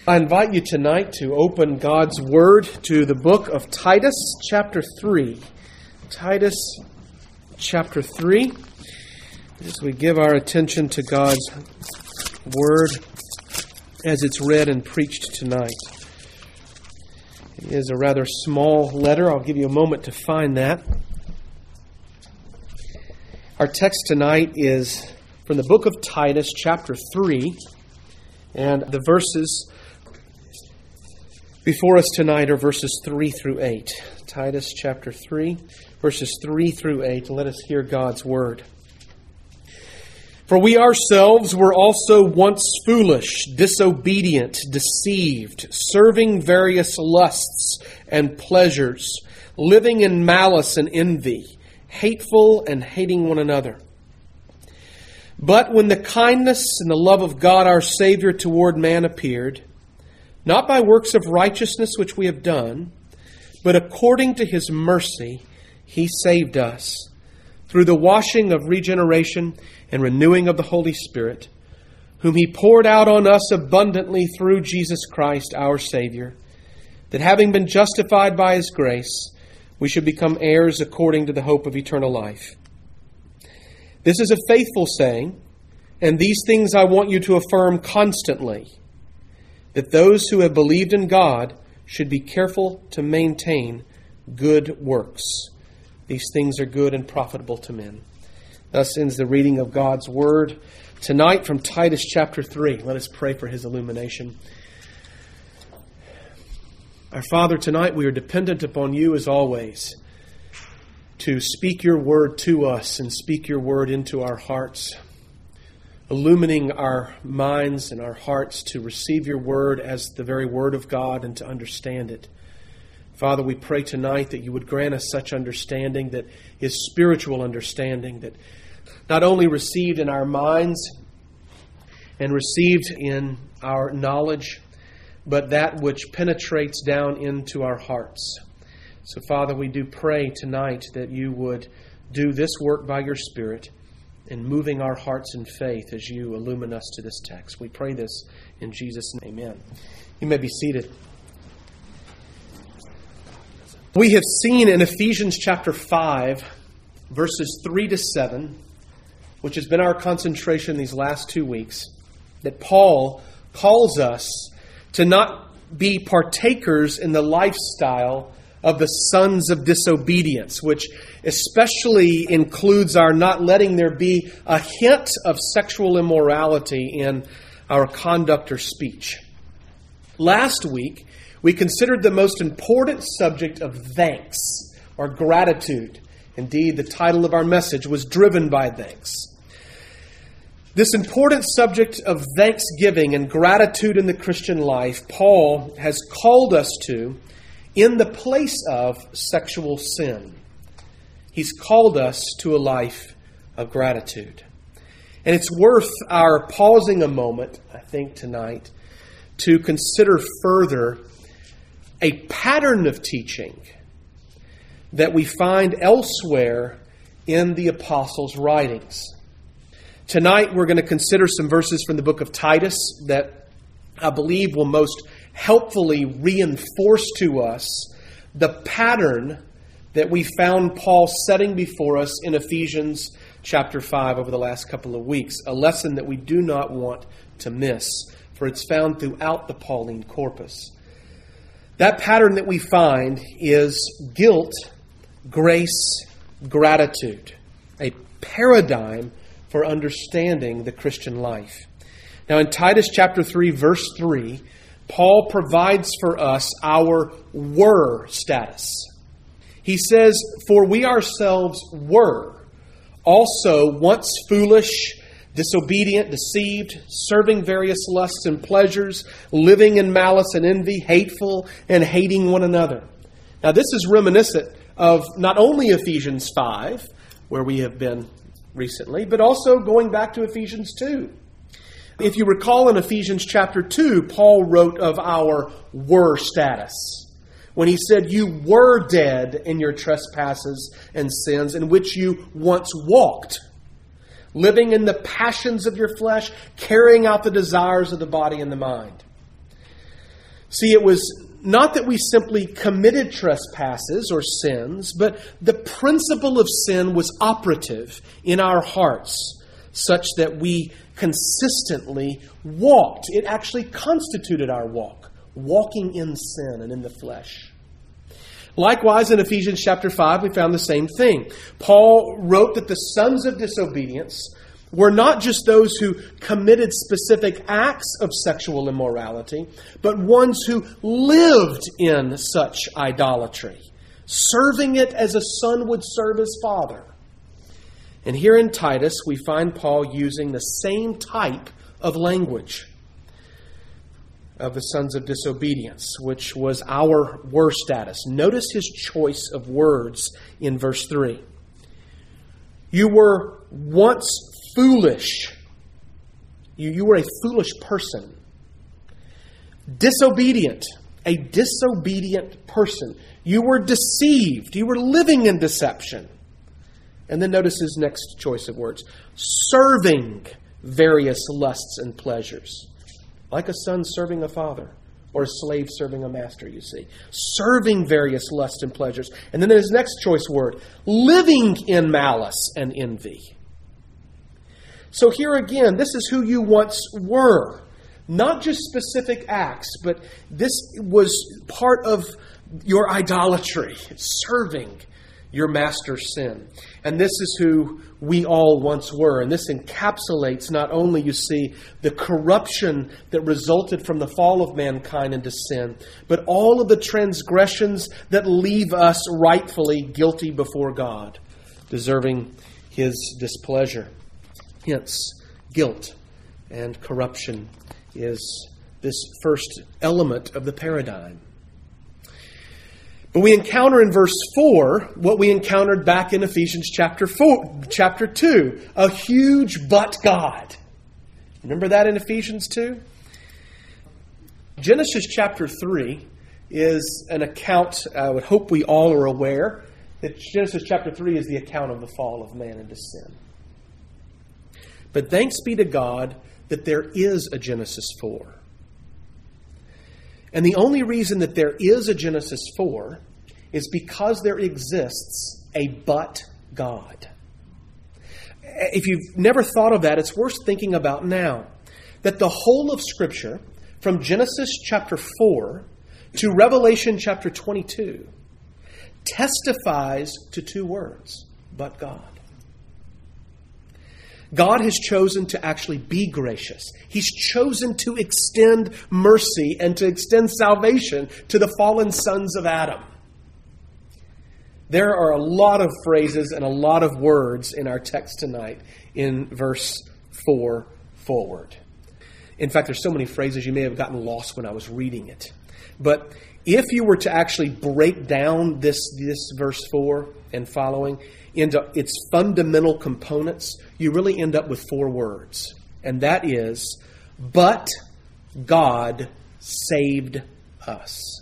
I invite you tonight to open God's Word to the book of Titus, chapter 3. Titus, chapter 3. As we give our attention to God's Word as it's read and preached tonight. It is a rather small letter. I'll give you a moment to find that. Our text tonight is from the book of Titus, chapter 3. And the verses before us tonight are verses 3 through 8. Titus chapter 3, verses 3 through 8. Let us hear God's word. For we ourselves were also once foolish, disobedient, deceived, serving various lusts and pleasures, living in malice and envy, hateful and hating one another. But when the kindness and the love of God our Savior toward man appeared, not by works of righteousness which we have done, but according to His mercy, He saved us, through the washing of regeneration and renewing of the Holy Spirit, whom He poured out on us abundantly through Jesus Christ our Savior, that having been justified by His grace, we should become heirs according to the hope of eternal life. This is a faithful saying, and these things I want you to affirm constantly, that those who have believed in God should be careful to maintain good works. These things are good and profitable to men. Thus ends the reading of God's Word tonight from Titus chapter 3. Let us pray for His illumination. Our Father, tonight we are dependent upon You as always to speak Your word to us and speak Your word into our hearts, illumining our minds and our hearts to receive Your word as the very word of God and to understand it. Father, we pray tonight that You would grant us such understanding that is spiritual understanding, that not only received in our minds and received in our knowledge, but that which penetrates down into our hearts. So, Father, we do pray tonight that You would do this work by Your Spirit in moving our hearts in faith as You illumine us to this text. We pray this in Jesus' name. Amen. You may be seated. We have seen in Ephesians chapter 5, verses 3 to 7, which has been our concentration these last 2 weeks, that Paul calls us to not be partakers in the lifestyle of the sons of disobedience, which especially includes our not letting there be a hint of sexual immorality in our conduct or speech. Last week, we considered the most important subject of thanks or gratitude. Indeed, the title of our message was driven by thanks. This important subject of thanksgiving and gratitude in the Christian life, Paul has called us to in the place of sexual sin. He's called us to a life of gratitude. And it's worth our pausing a moment, I think, tonight, to consider further a pattern of teaching that we find elsewhere in the apostles' writings. Tonight we're going to consider some verses from the book of Titus that I believe will most helpfully reinforce to us the pattern that we found Paul setting before us in Ephesians chapter 5 over the last couple of weeks. A lesson that we do not want to miss, for it's found throughout the Pauline corpus. That pattern that we find is guilt, grace, gratitude. A paradigm for understanding the Christian life. Now in Titus chapter 3, verse 3, Paul provides for us our were status. He says, for we ourselves were also once foolish, disobedient, deceived, serving various lusts and pleasures, living in malice and envy, hateful and hating one another. Now this is reminiscent of not only Ephesians 5, where we have been recently, but also going back to Ephesians 2. If you recall in Ephesians chapter 2, Paul wrote of our were status. When he said, you were dead in your trespasses and sins in which you once walked, living in the passions of your flesh, carrying out the desires of the body and the mind. See, it was not that we simply committed trespasses or sins, but the principle of sin was operative in our hearts, such that we consistently walked. It actually constituted our walk, walking in sin and in the flesh. Likewise, in Ephesians chapter 5, we found the same thing. Paul wrote that the sons of disobedience were not just those who committed specific acts of sexual immorality, but ones who lived in such idolatry, serving it as a son would serve his father. And here in Titus, we find Paul using the same type of language of the sons of disobedience, which was our worst status. Notice his choice of words in verse 3. You were once foolish. You were a foolish person. Disobedient. A disobedient person. You were deceived. You were living in deception. And then notice his next choice of words. Serving various lusts and pleasures. Like a son serving a father, or a slave serving a master, you see. Serving various lusts and pleasures. And then his next choice word, living in malice and envy. So here again, this is who you once were. Not just specific acts, but this was part of your idolatry, serving your master's sin. And this is who we all once were. And this encapsulates not only, you see, the corruption that resulted from the fall of mankind into sin, but all of the transgressions that leave us rightfully guilty before God, deserving His displeasure. Hence, guilt and corruption is this first element of the paradigm. But we encounter in verse 4 what we encountered back in Ephesians chapter 2, a huge but God. Remember that in Ephesians 2? Genesis chapter 3 is an account, I would hope we all are aware, that Genesis chapter 3 is the account of the fall of man into sin. But thanks be to God that there is a Genesis 4. And the only reason that there is a Genesis 4 is because there exists a but God. If you've never thought of that, it's worth thinking about now. That the whole of Scripture, from Genesis chapter 4 to Revelation chapter 22, testifies to two words, but God. God has chosen to actually be gracious. He's chosen to extend mercy and to extend salvation to the fallen sons of Adam. There are a lot of phrases and a lot of words in our text tonight in verse 4 forward. In fact, there's so many phrases you may have gotten lost when I was reading it. But if you were to actually break down this verse 4 and following into its fundamental components, you really end up with four words. And that is, but God saved us.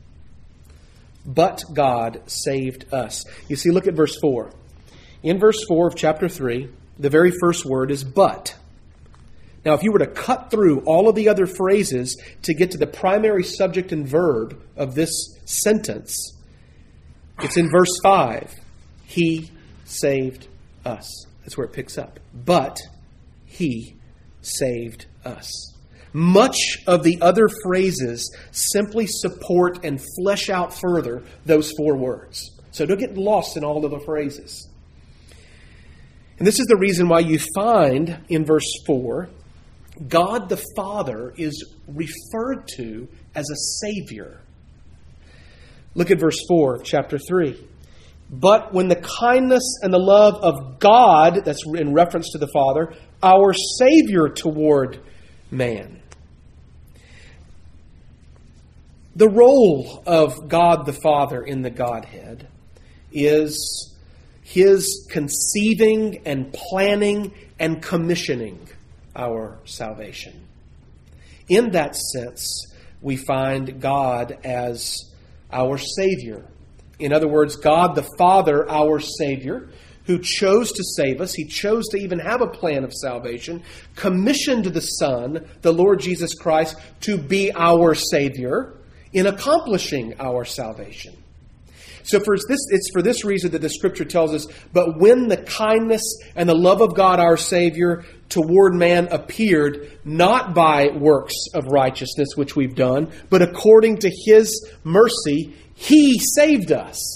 But God saved us. You see, look at verse 4. In verse 4 of chapter 3, the very first word is but. Now, if you were to cut through all of the other phrases to get to the primary subject and verb of this sentence, it's in verse 5. He saved us. That's where it picks up. But He saved us. Much of the other phrases simply support and flesh out further those four words. So don't get lost in all of the phrases. And this is the reason why you find in verse 4, God the Father is referred to as a Savior. Look at verse 4 of chapter 3. But when the kindness and the love of God, that's in reference to the Father, our Savior toward man. The role of God the Father in the Godhead is His conceiving and planning and commissioning our salvation. In that sense, we find God as our Savior. In other words, God the Father, our Savior, who chose to save us. He chose to even have a plan of salvation, commissioned the Son, the Lord Jesus Christ, to be our Savior, in accomplishing our salvation. So it's for this reason that the Scripture tells us, but when the kindness and the love of God our Savior toward man appeared, not by works of righteousness which we've done, but according to His mercy, He saved us.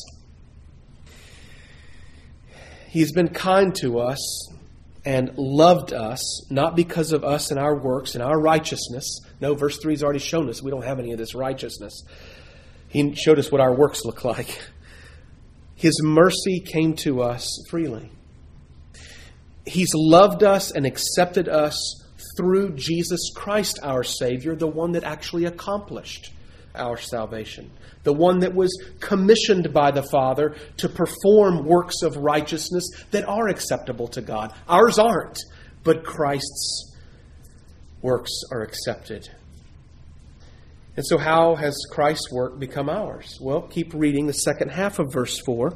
He's been kind to us and loved us, not because of us and our works and our righteousness. No, verse 3 has already shown us we don't have any of this righteousness. He showed us what our works look like. His mercy came to us freely. He's loved us and accepted us through Jesus Christ, our Savior, the one that actually accomplished our salvation, the one that was commissioned by the Father to perform works of righteousness that are acceptable to God. Ours aren't, but Christ's works are accepted. And so how has Christ's work become ours? Well, keep reading the second half of verse 4.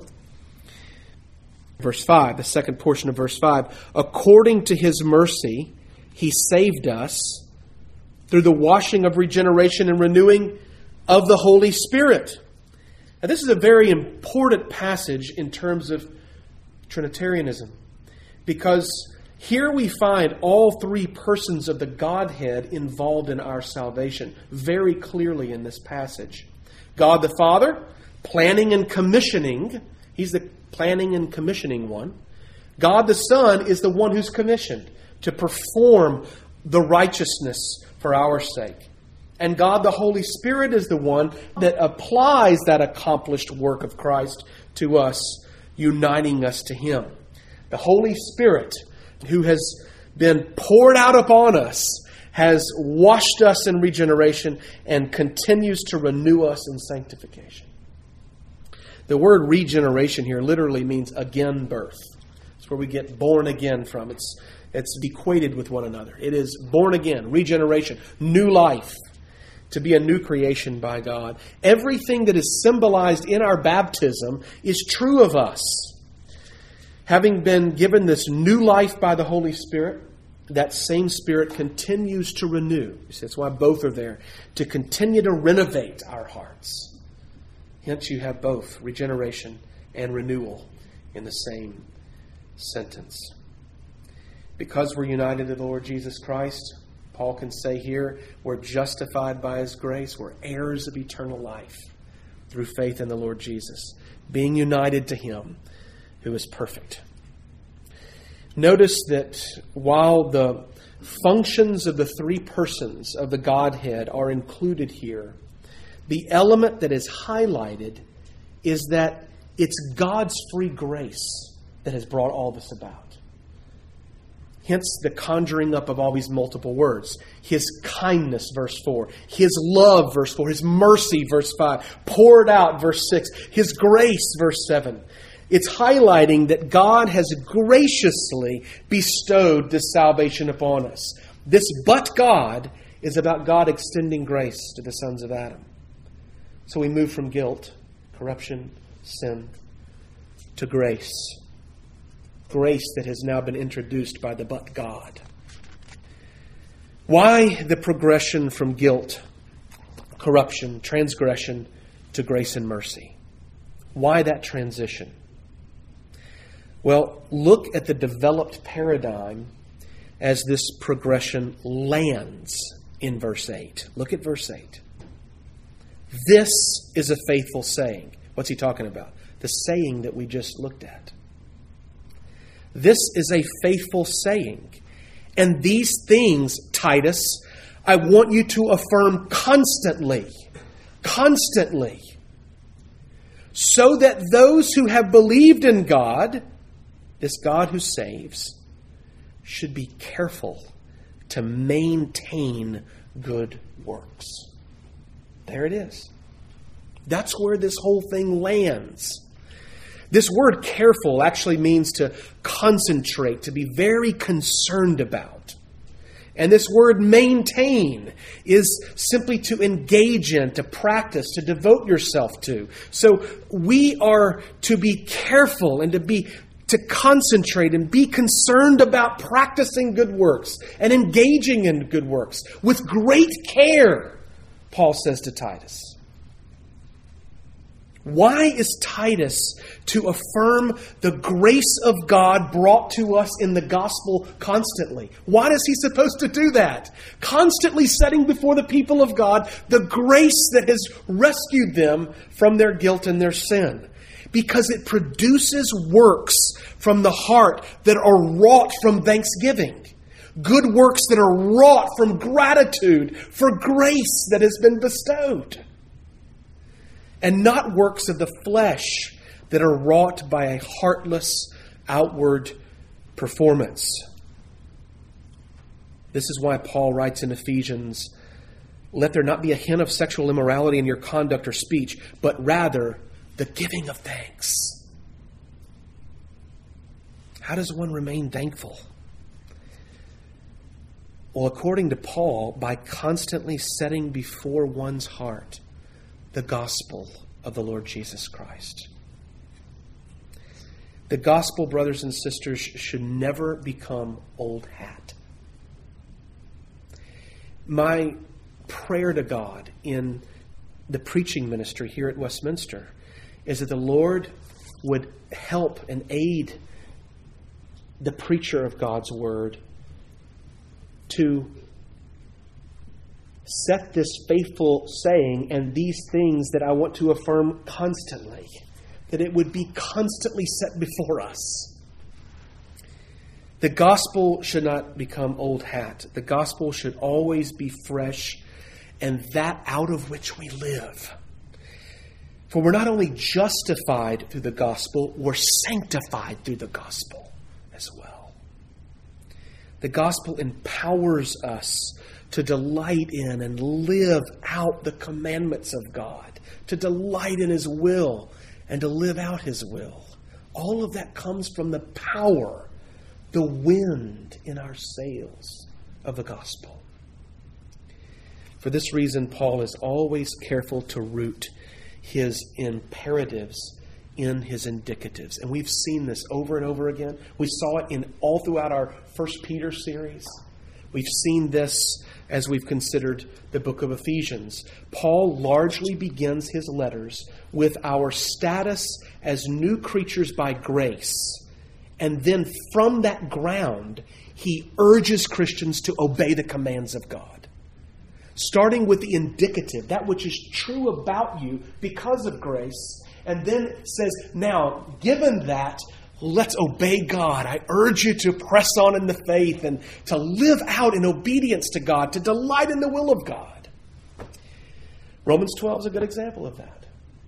Verse 5, the second portion of verse 5. According to His mercy, He saved us through the washing of regeneration and renewing of the Holy Spirit. Now, this is a very important passage in terms of Trinitarianism, because here we find all three persons of the Godhead involved in our salvation very clearly in this passage. God the Father, planning and commissioning. He's the planning and commissioning one. God the Son is the one who's commissioned to perform the righteousness for our sake. And God the Holy Spirit is the one that applies that accomplished work of Christ to us, uniting us to Him. The Holy Spirit, who has been poured out upon us, has washed us in regeneration and continues to renew us in sanctification. The word regeneration here literally means again birth. It's where we get born again from. It's equated with one another. It is born again, regeneration, new life, to be a new creation by God. Everything that is symbolized in our baptism is true of us. Having been given this new life by the Holy Spirit, that same Spirit continues to renew. You see, that's why both are there, to continue to renovate our hearts. Hence you have both regeneration and renewal in the same sentence. Because we're united to the Lord Jesus Christ, Paul can say here, we're justified by His grace. We're heirs of eternal life through faith in the Lord Jesus, being united to Him who is perfect. Notice that while the functions of the three persons of the Godhead are included here, the element that is highlighted is that it's God's free grace that has brought all this about. Hence the conjuring up of all these multiple words. His kindness, verse 4. His love, verse 4. His mercy, verse 5. Poured out, verse 6. His grace, verse 7. It's highlighting that God has graciously bestowed this salvation upon us. This but God is about God extending grace to the sons of Adam. So we move from guilt, corruption, sin, to grace. Grace that has now been introduced by the but God. Why the progression from guilt, corruption, transgression to grace and mercy? Why that transition? Well, look at the developed paradigm as this progression lands in verse 8. Look at verse 8. This is a faithful saying. What's he talking about? The saying that we just looked at. This is a faithful saying. And these things, Titus, I want you to affirm constantly. Constantly. So that those who have believed in God, this God who saves, should be careful to maintain good works. There it is. That's where this whole thing lands. This word careful actually means to concentrate, to be very concerned about. And this word maintain is simply to engage in, to practice, to devote yourself to. So we are to be careful and to concentrate and be concerned about practicing good works and engaging in good works with great care, Paul says to Titus. Why is Titus to affirm the grace of God brought to us in the gospel constantly? Why is he supposed to do that? Constantly setting before the people of God the grace that has rescued them from their guilt and their sin. Because it produces works from the heart that are wrought from thanksgiving. Good works that are wrought from gratitude for grace that has been bestowed. And not works of the flesh that are wrought by a heartless outward performance. This is why Paul writes in Ephesians, "Let there not be a hint of sexual immorality in your conduct or speech, but rather the giving of thanks." How does one remain thankful? Well, according to Paul, by constantly setting before one's heart the gospel of the Lord Jesus Christ. The gospel, brothers and sisters, should never become old hat. My prayer to God in the preaching ministry here at Westminster is that the Lord would help and aid the preacher of God's word to set this faithful saying and these things that I want to affirm constantly, that it would be constantly set before us. The gospel should not become old hat. The gospel should always be fresh, and that out of which we live. For we're not only justified through the gospel, we're sanctified through the gospel as well. The gospel empowers us to delight in and live out the commandments of God, to delight in His will and to live out His will. All of that comes from the power, the wind in our sails of the gospel. For this reason, Paul is always careful to root his imperatives in his indicatives. And we've seen this over and over again. We saw it all throughout our 1 Peter series. We've seen this as we've considered the book of Ephesians. Paul largely begins his letters with our status as new creatures by grace. And then from that ground, he urges Christians to obey the commands of God. Starting with the indicative, that which is true about you because of grace. And then says, now, given that, let's obey God. I urge you to press on in the faith and to live out in obedience to God, to delight in the will of God. Romans 12 is a good example of that.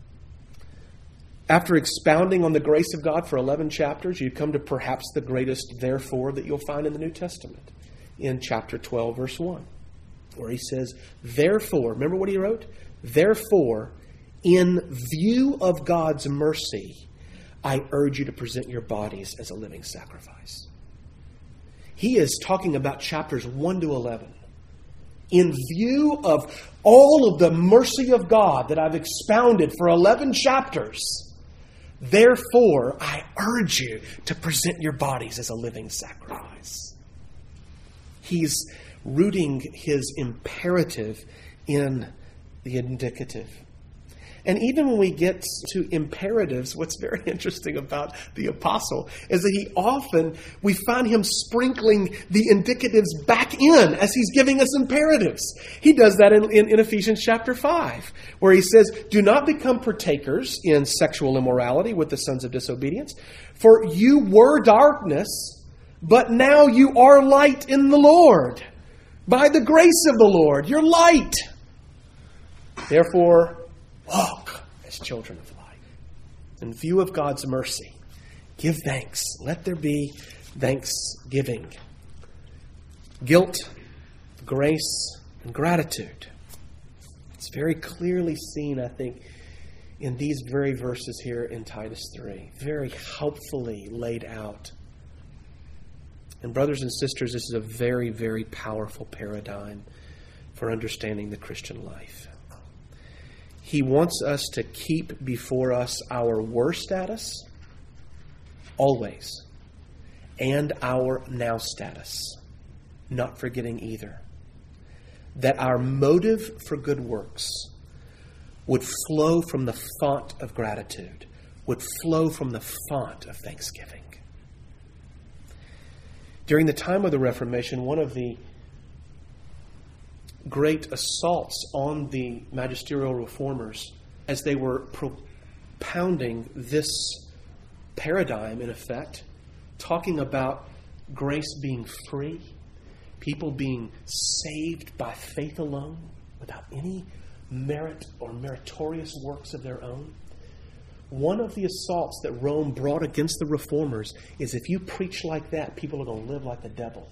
After expounding on the grace of God for 11 chapters, you come to perhaps the greatest therefore that you'll find in the New Testament, in chapter 12, verse 1, where he says, therefore, remember what he wrote? Therefore, in view of God's mercy, I urge you to present your bodies as a living sacrifice. He is talking about chapters 1 to 11. In view of all of the mercy of God that I've expounded for 11 chapters, therefore, I urge you to present your bodies as a living sacrifice. He's rooting his imperative in the indicative. And even when we get to imperatives, what's very interesting about the apostle is that we find him sprinkling the indicatives back in as he's giving us imperatives. He does that in Ephesians chapter 5, where he says, do not become partakers in sexual immorality with the sons of disobedience, for you were darkness, but now you are light in the Lord. By the grace of the Lord, you're light. Therefore, walk as children of light. In view of God's mercy, give thanks. Let there be thanksgiving. Guilt, grace, and gratitude. It's very clearly seen, I think, in these very verses here in Titus 3. Very helpfully laid out. And brothers and sisters, this is a very, very powerful paradigm for understanding the Christian life. He wants us to keep before us our were status, always, and our now status, not forgetting either. That our motive for good works would flow from the font of gratitude, would flow from the font of thanksgiving. During the time of the Reformation, one of the great assaults on the magisterial reformers, as they were propounding this paradigm, in effect, talking about grace being free, people being saved by faith alone, without any merit or meritorious works of their own. One of the assaults that Rome brought against the reformers is if you preach like that, people are going to live like the devil.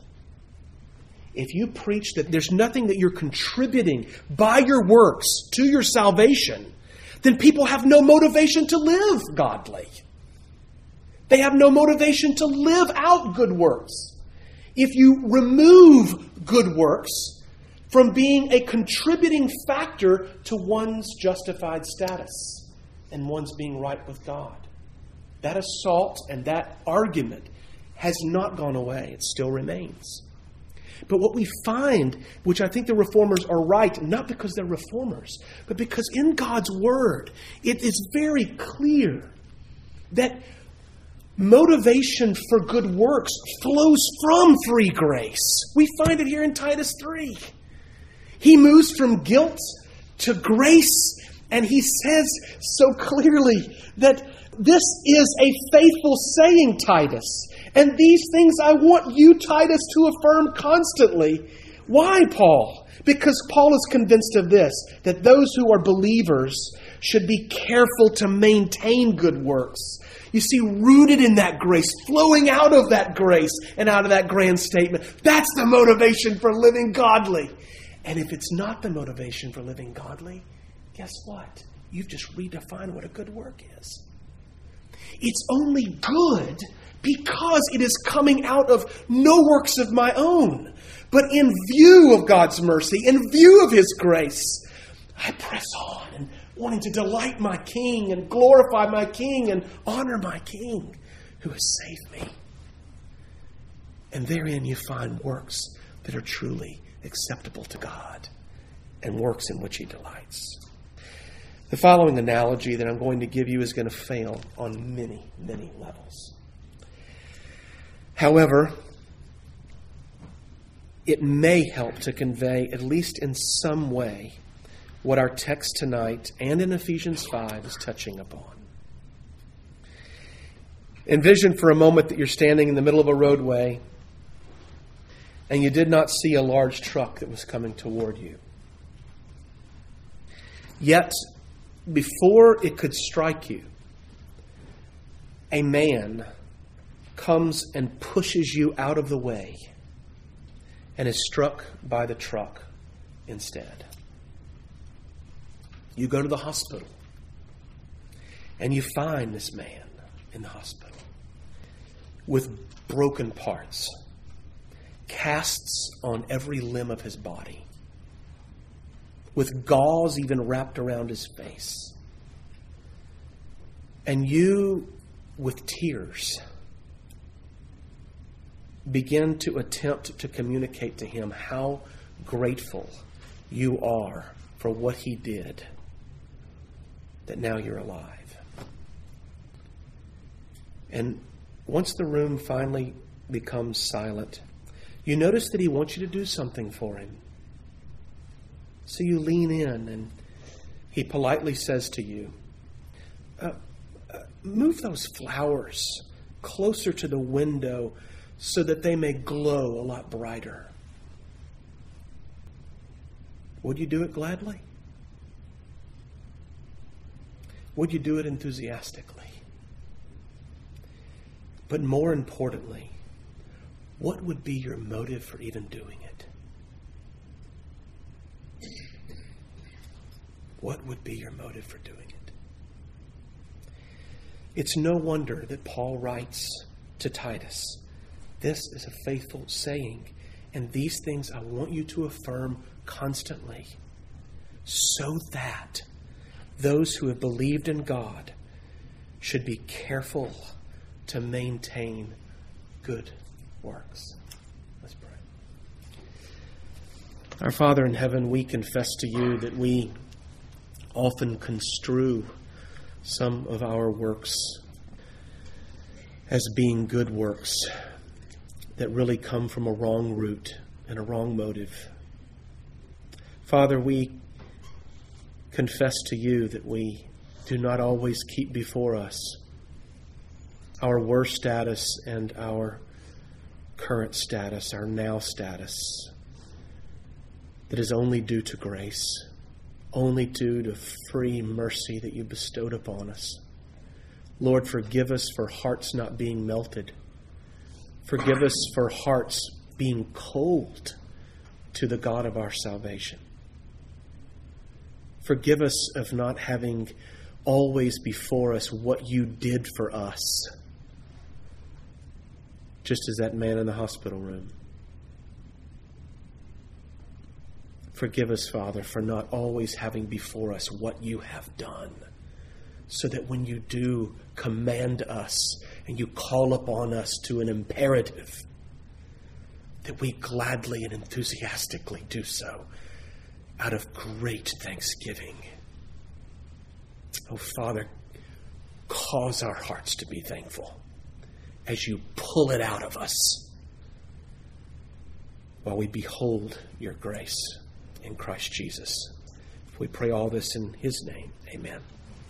If you preach that there's nothing that you're contributing by your works to your salvation, then people have no motivation to live godly. They have no motivation to live out good works. If you remove good works from being a contributing factor to one's justified status and one's being right with God, that assault and that argument has not gone away. It still remains. But what we find, which I think the reformers are right, not because they're reformers, but because in God's Word, it is very clear that motivation for good works flows from free grace. We find it here in Titus 3. He moves from guilt to grace, and he says so clearly that this is a faithful saying, Titus. And these things I want you, Titus, to affirm constantly. Why, Paul? Because Paul is convinced of this, that those who are believers should be careful to maintain good works. You see, rooted in that grace, flowing out of that grace and out of that grand statement. That's the motivation for living godly. And if it's not the motivation for living godly, guess what? You've just redefined what a good work is. It's only good because it is coming out of no works of my own, but in view of God's mercy, in view of His grace, I press on and wanting to delight my King and glorify my King and honor my King who has saved me. And therein you find works that are truly acceptable to God and works in which He delights. The following analogy that I'm going to give you is going to fail on many, many levels. However, it may help to convey, at least in some way, what our text tonight and in Ephesians 5 is touching upon. Envision for a moment that you're standing in the middle of a roadway and you did not see a large truck that was coming toward you. Yet, before it could strike you, a man comes and pushes you out of the way and is struck by the truck instead. You go to the hospital and you find this man in the hospital with broken parts, casts on every limb of his body, with gauze even wrapped around his face. And you, with tears, begin to attempt to communicate to him how grateful you are for what he did, that now you're alive. And once the room finally becomes silent, you notice that he wants you to do something for him. So you lean in and he politely says to you, move those flowers closer to the window so that they may glow a lot brighter. Would you do it gladly? Would you do it enthusiastically? But more importantly, what would be your motive for even doing it? What would be your motive for doing it? It's no wonder that Paul writes to Titus, this is a faithful saying, and these things I want you to affirm constantly, so that those who have believed in God should be careful to maintain good works. Let's pray. Our Father in heaven, we confess to you that we often construe some of our works as being good works that really come from a wrong root and a wrong motive. Father, we confess to you that we do not always keep before us our worst status and our current status, our now status, that is only due to grace, only due to free mercy that you bestowed upon us. Lord, forgive us for hearts not being melted. Forgive us for hearts being cold to the God of our salvation. Forgive us of not having always before us what you did for us, just as that man in the hospital room. Forgive us, Father, for not always having before us what you have done, so that when you do command us and you call upon us to an imperative, that we gladly and enthusiastically do so out of great thanksgiving. Oh, Father, cause our hearts to be thankful as you pull it out of us while we behold your grace in Christ Jesus. We pray all this in his name. Amen.